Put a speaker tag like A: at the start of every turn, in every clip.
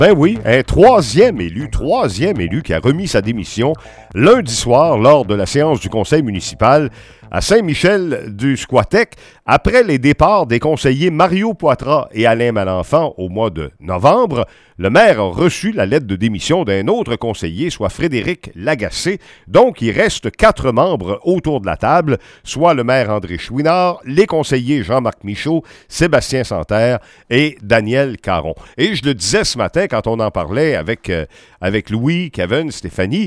A: Ben oui, un troisième élu qui a remis sa démission lundi soir lors de la séance du conseil municipal à Saint-Michel-du-Squatec, après les départs des conseillers Mario Poitras et Alain Malenfant au mois de novembre. Le maire a reçu la lettre de démission d'un autre conseiller, soit Frédéric Lagacé. Donc, il reste 4 membres autour de la table, soit le maire André Chouinard, les conseillers Jean-Marc Michaud, Sébastien Santerre et Daniel Caron. Et je le disais ce matin quand on en parlait avec Louis, Kevin, Stéphanie,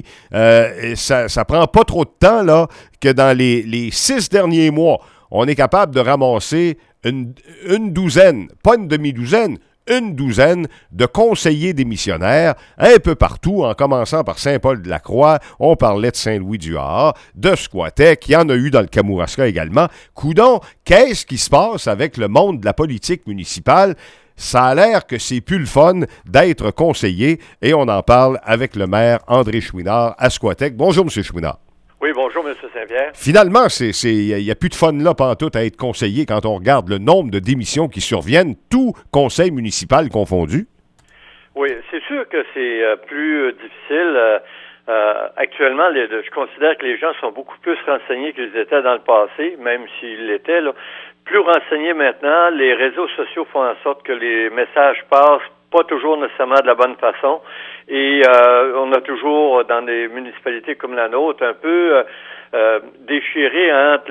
A: ça prend pas trop de temps là que dans les 6 derniers mois, on est capable de ramasser une douzaine, pas une demi-douzaine, une douzaine de conseillers démissionnaires un peu partout, en commençant par Saint-Paul-de-la-Croix, on parlait de Saint-Louis-du-Har, de Squatec, il y en a eu dans le Kamouraska également. Coudon, qu'est-ce qui se passe avec le monde de la politique municipale? Ça a l'air que c'est plus le fun d'être conseiller, et on en parle avec le maire André Chouinard à Squatec. Bonjour, M. Chouinard.
B: Oui, bonjour, M. Saint-Pierre.
A: Finalement, il n'y a plus de fun là pantoute à être conseiller quand on regarde le nombre de démissions qui surviennent, tout conseil municipal confondu.
B: Oui, c'est sûr que c'est plus difficile. Actuellement, je considère que les gens sont beaucoup plus renseignés qu'ils étaient dans le passé, même s'ils l'étaient, là. Plus renseignés maintenant, les réseaux sociaux font en sorte que les messages passent pas toujours nécessairement de la bonne façon. Et on a toujours, dans des municipalités comme la nôtre, un peu déchiré entre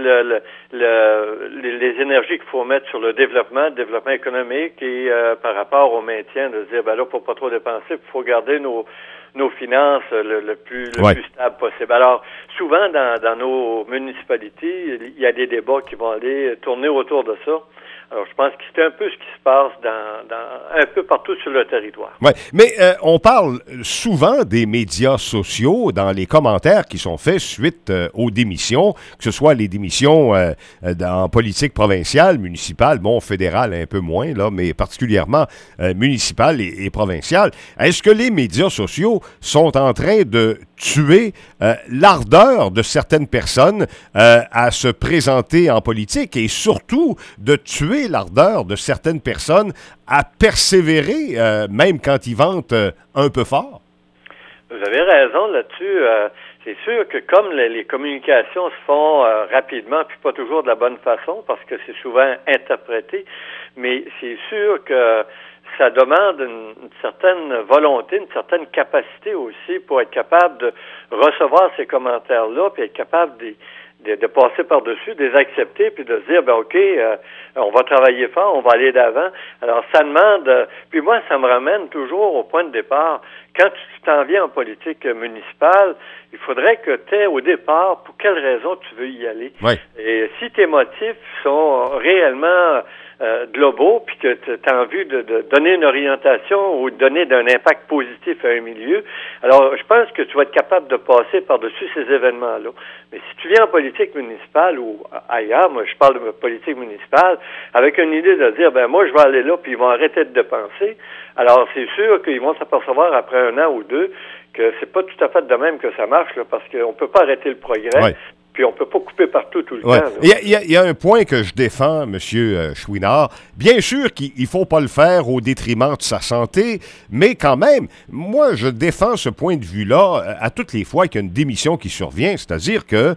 B: les énergies qu'il faut mettre sur le développement économique et par rapport au maintien, de dire, ben là, faut pas trop dépenser, il faut garder nos finances le plus stable possible. Alors, souvent, dans nos municipalités, il y a des débats qui vont aller tourner autour de ça. Alors, je pense que c'est un peu ce qui se passe un peu partout sur le territoire.
A: Oui, mais on parle souvent des médias sociaux dans les commentaires qui sont faits suite aux démissions, que ce soit les démissions en politique provinciale, municipale, bon, fédérale un peu moins, là, mais particulièrement municipale et provinciale. Est-ce que les médias sociaux sont en train de tuer l'ardeur de certaines personnes à se présenter en politique et surtout de tuer l'ardeur de certaines personnes à persévérer, même quand ils vantent un peu fort?
B: Vous avez raison là-dessus. C'est sûr que comme les communications se font rapidement, puis pas toujours de la bonne façon, parce que c'est souvent interprété, mais c'est sûr que ça demande une certaine volonté, une certaine capacité aussi pour être capable de recevoir ces commentaires-là, puis être capable de passer par-dessus, de les accepter, puis de se dire, ben OK, on va travailler fort, on va aller d'avant. Alors, ça demande... puis moi, ça me ramène toujours au point de départ. Quand tu t'en viens en politique municipale, il faudrait que tu aies au départ pour quelle raison tu veux y aller.
A: Oui.
B: Et si tes motifs sont réellement globaux, puis que tu as envie de donner une orientation ou de donner d'un impact positif à un milieu, alors je pense que tu vas être capable de passer par-dessus ces événements-là. Mais si tu viens en politique municipale ou ailleurs, moi je parle de politique municipale, avec une idée de dire, ben moi je vais aller là, puis ils vont arrêter de dépenser, alors c'est sûr qu'ils vont s'apercevoir après 1 an ou 2 que c'est pas tout à fait de même que ça marche, là, parce qu'on peut pas arrêter le progrès.
A: Ouais.
B: Puis on peut pas couper partout tout le
A: ouais.
B: temps.
A: Il y a un point que je défends, M. Chouinard. Bien sûr qu'il ne faut pas le faire au détriment de sa santé, mais quand même, moi, je défends ce point de vue-là à toutes les fois qu'il y a une démission qui survient. C'est-à-dire que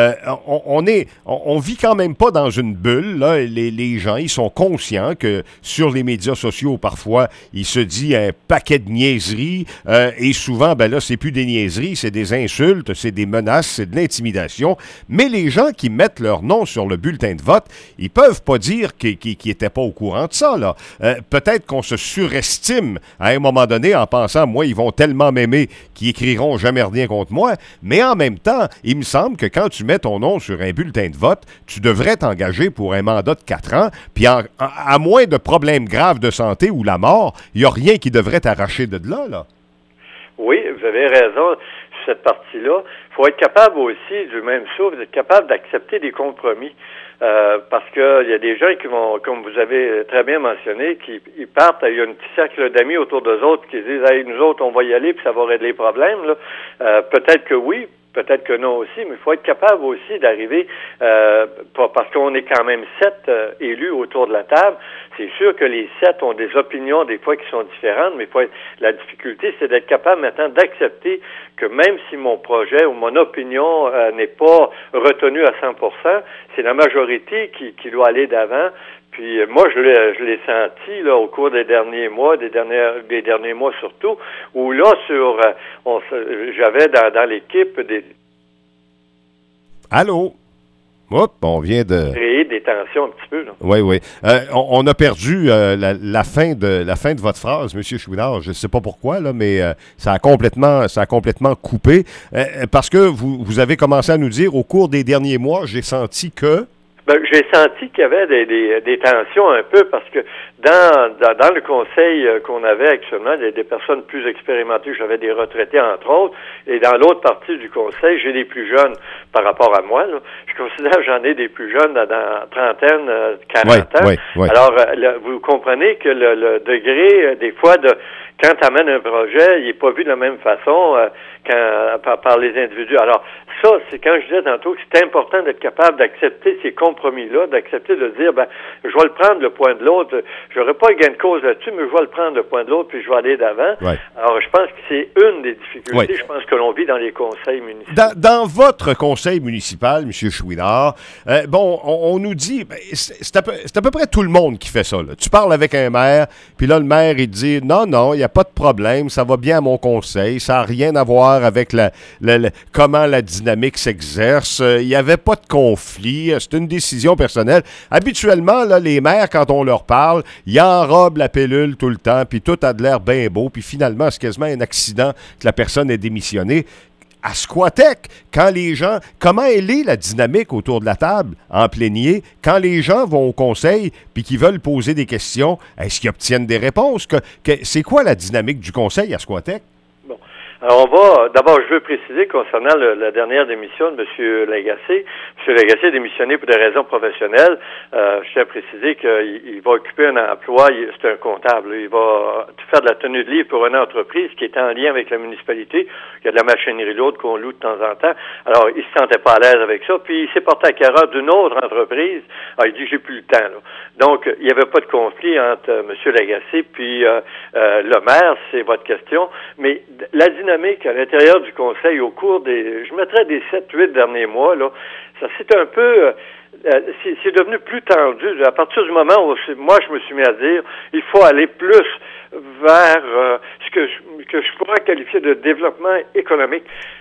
A: on vit quand même pas dans une bulle. Là. Les gens, ils sont conscients que sur les médias sociaux, parfois, il se dit un paquet de niaiseries. Et souvent, ben là, c'est plus des niaiseries, c'est des insultes, c'est des menaces, c'est de l'intimidation. Mais les gens qui mettent leur nom sur le bulletin de vote, ils peuvent pas dire qu'ils n'étaient pas au courant de ça, là. Peut-être qu'on se surestime à un moment donné en pensant, moi, ils vont tellement m'aimer qu'ils écriront jamais rien contre moi. Mais en même temps, il me semble que quand tu mets ton nom sur un bulletin de vote, tu devrais t'engager pour un mandat de 4 ans, puis à moins de problèmes graves de santé ou la mort, il n'y a rien qui devrait t'arracher de là.
B: Oui, vous avez raison sur cette partie-là. Il faut être capable aussi, du même souffle, d'être capable d'accepter des compromis. Parce que il y a des gens qui vont, comme vous avez très bien mentionné, ils partent, il y a un petit cercle d'amis autour d'eux autres qui disent, hey, nous autres, on va y aller, puis ça va régler les problèmes, là. Peut-être que oui, peut-être que non aussi, mais il faut être capable aussi d'arriver, parce qu'on est quand même 7 élus autour de la table. C'est sûr que les 7 ont des opinions des fois qui sont différentes, mais la difficulté, c'est d'être capable maintenant d'accepter que même si mon projet ou mon opinion n'est pas retenue à 100%, c'est la majorité qui doit aller d'avant. Puis moi, je l'ai senti là au cours des derniers mois, des derniers mois surtout, où là j'avais dans l'équipe des.
A: Allô? Hop, on vient de
B: créer des tensions un petit peu. Là.
A: Oui. On a perdu la fin de votre phrase, M. Chouinard. Je ne sais pas pourquoi, là, mais ça a complètement coupé. Parce que vous avez commencé à nous dire, au cours des derniers mois, j'ai senti que...
B: j'ai senti qu'il y avait des tensions un peu parce que dans le conseil qu'on avait actuellement, il y a des personnes plus expérimentées, j'avais des retraités entre autres, et dans l'autre partie du conseil, j'ai des plus jeunes par rapport à moi. Là. Je considère que j'en ai des plus jeunes dans trentaine, 40 ans.
A: Oui. Alors,
B: vous comprenez que le degré, des fois, quand tu amènes un projet, il n'est pas vu de la même façon par les individus. Alors, ça, c'est quand je disais tantôt que c'est important d'être capable d'accepter ces compromis-là, d'accepter de dire, je vais le prendre le point de l'autre. J'aurais pas gain de cause là-dessus, mais je vais le prendre le point de l'autre, puis je vais aller d'avant.
A: Ouais.
B: Alors, je pense que c'est une des difficultés, je pense, que l'on vit dans les conseils municipaux.
A: Dans votre conseil municipal, M. Chouinard, on nous dit, c'est à peu près tout le monde qui fait ça. Là. Tu parles avec un maire, puis là, le maire, il te dit, non, il n'y a pas de problème, ça va bien à mon conseil, ça n'a rien à voir avec comment la dynamique s'exerce, il n'y avait pas de conflit, c'est une décision personnelle. Habituellement, là, les maires, quand on leur parle, ils enrobent la pilule tout le temps, puis tout a de l'air bien beau, puis finalement, c'est quasiment un accident que la personne ait démissionné. À Squatec, comment elle est la dynamique autour de la table en plénier, quand les gens vont au conseil puis qu'ils veulent poser des questions, est-ce qu'ils obtiennent des réponses? C'est quoi la dynamique du conseil à Squatec?
B: Bon. Alors, d'abord, je veux préciser concernant la dernière démission de M. Lagacé. M. Lagacé a démissionné pour des raisons professionnelles. Je tiens à préciser qu'il va occuper un emploi, c'est un comptable. Il va faire de la tenue de livre pour une entreprise qui est en lien avec la municipalité. Il y a de la machinerie lourde qu'on loue de temps en temps. Alors, il se sentait pas à l'aise avec ça. Puis, il s'est porté à carreau d'une autre entreprise. Alors, il dit, j'ai plus le temps, là. Donc, il n'y avait pas de conflit entre M. Lagacé puis le maire, c'est votre question. Mais la dynamique à l'intérieur du conseil au cours je mettrais des 7-8 derniers mois, là, ça c'est un peu, c'est devenu plus tendu. À partir du moment où moi je me suis mis à dire, il faut aller plus vers ce que je pourrais qualifier de développement économique.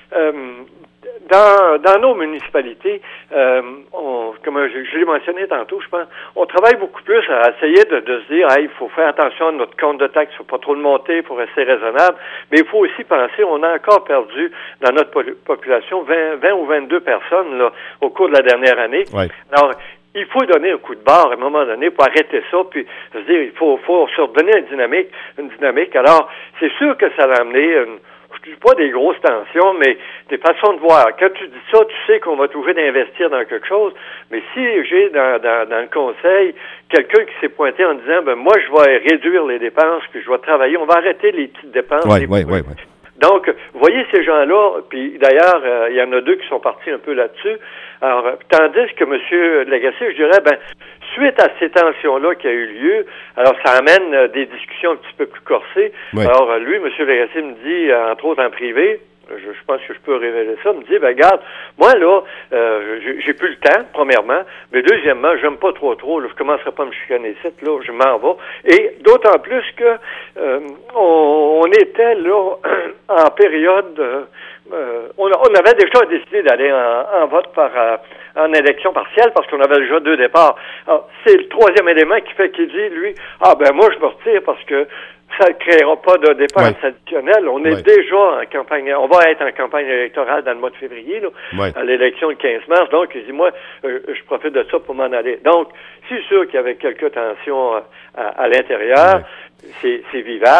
B: Dans nos municipalités, comme je l'ai mentionné tantôt, je pense, on travaille beaucoup plus à essayer de se dire, il faut faire attention à notre compte de taxes, il ne faut pas trop le monter pour rester raisonnable, mais il faut aussi penser, on a encore perdu dans notre population 20 ou 22 personnes là, au cours de la dernière année.
A: Ouais.
B: Alors, il faut donner un coup de barre à un moment donné pour arrêter ça, puis se dire, il faut se redonner une dynamique. Alors, c'est sûr que ça a amené je dis pas des grosses tensions, mais des façons de voir. Quand tu dis ça, tu sais qu'on va trouver d'investir dans quelque chose, mais si j'ai dans le conseil quelqu'un qui s'est pointé en disant, moi, je vais réduire les dépenses, puis je vais travailler, on va arrêter les petites dépenses.
A: Oui.
B: Donc, vous voyez ces gens-là, puis d'ailleurs, il y en a 2 qui sont partis un peu là-dessus. Alors, tandis que M. Lagacé, je dirais, suite à ces tensions-là qui a eu lieu, alors ça amène des discussions un petit peu plus corsées.
A: Oui.
B: Alors, lui, M. Lagacé me dit, entre autres en privé, je pense que je peux révéler ça, me dit, regarde, moi, là, j'ai plus le temps, premièrement, mais deuxièmement, j'aime pas trop, là, je commencerai pas à me chicaner ici, là, je m'en vais. Et d'autant plus que on était, là, en période, on avait déjà décidé d'aller en vote en élection partielle parce qu'on avait déjà 2 départs. Alors, c'est le troisième élément qu'il dit, lui, moi, je me retire parce que ça ne créera pas de dépenses additionnelles. On est déjà en campagne, on va être en campagne électorale dans le mois de février, là, à l'élection le 15 mars. Donc, il dit, moi, je profite de ça pour m'en aller. Donc, c'est sûr qu'il y avait quelques tensions à l'intérieur. C'est vivable.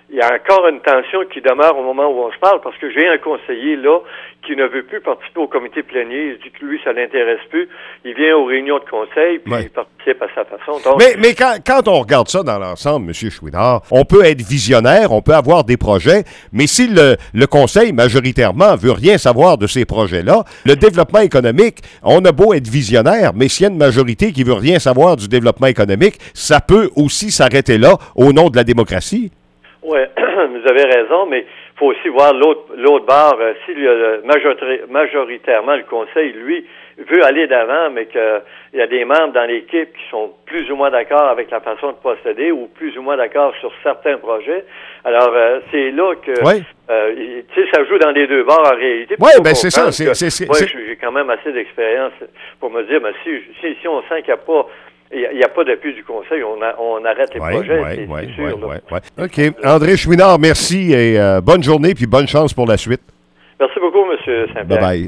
B: il y a encore une tension qui demeure au moment où on se parle, parce que j'ai un conseiller là qui ne veut plus participer au comité plénier. Il dit que lui, ça l'intéresse plus. Il vient aux réunions de conseil, puis il participe à sa façon. Donc,
A: mais quand on regarde ça dans l'ensemble, M. Chouinard, on peut être visionnaire, on peut avoir des projets, mais si le conseil, majoritairement, veut rien savoir de ces projets-là, le développement économique, on a beau être visionnaire, mais s'il y a une majorité qui veut rien savoir du développement économique, ça peut aussi s'arrêter là au nom de la démocratie.
B: Oui, vous avez raison, mais il faut aussi voir l'autre bord. Si majoritairement le Conseil, lui, veut aller d'avant, mais qu'il y a des membres dans l'équipe qui sont plus ou moins d'accord avec la façon de procéder ou plus ou moins d'accord sur certains projets, alors c'est là que ça joue dans les deux bords en réalité.
A: Oui, bien c'est ça.
B: Moi, j'ai quand même assez d'expérience pour me dire, si on sent qu'il n'y a pas d'appui du Conseil, on arrête les projets, c'est sûr.
A: OK. André Chouinard, merci et bonne journée puis bonne chance pour la suite.
B: Merci beaucoup, M. Saint-Pierre.
A: Bye-bye.